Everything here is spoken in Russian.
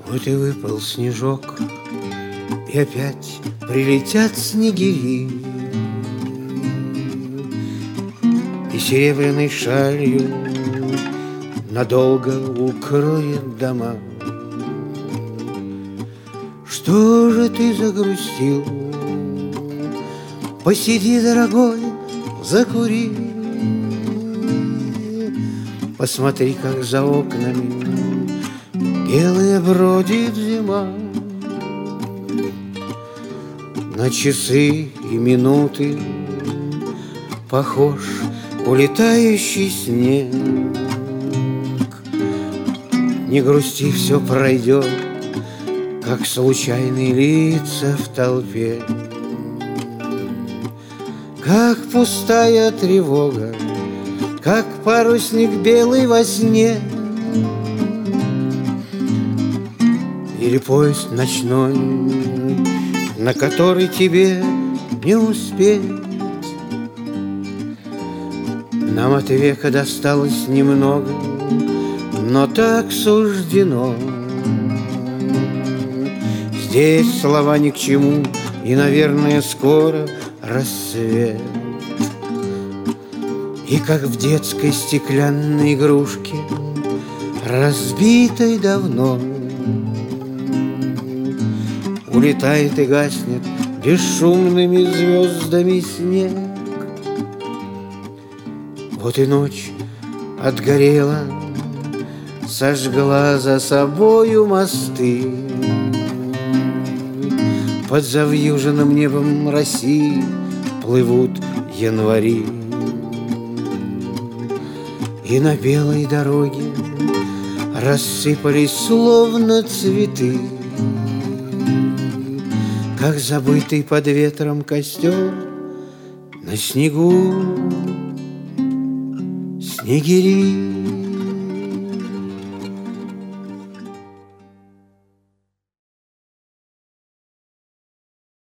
Вот и выпал снежок, и опять прилетят снегири, и серебряной шалью надолго укроет дома. Что же ты загрустил? Посиди, дорогой, закури. Посмотри, как за окнами белая бродит зима. На часы и минуты похож улетающий снег. Не грусти, все пройдет, как случайные лица в толпе, как пустая тревога, как парусник белый во сне, или поезд ночной, на который тебе не успеть. Нам от века досталось немного, но так суждено. Здесь слова ни к чему, и, наверное, скоро рассвет. И как в детской стеклянной игрушке, разбитой давно, улетает и гаснет бесшумными звездами снег. Вот и ночь отгорела, сожгла за собою мосты. Под завьюженным небом России плывут январи. И на белой дороге рассыпались словно цветы, как забытый под ветром костер на снегу снегири.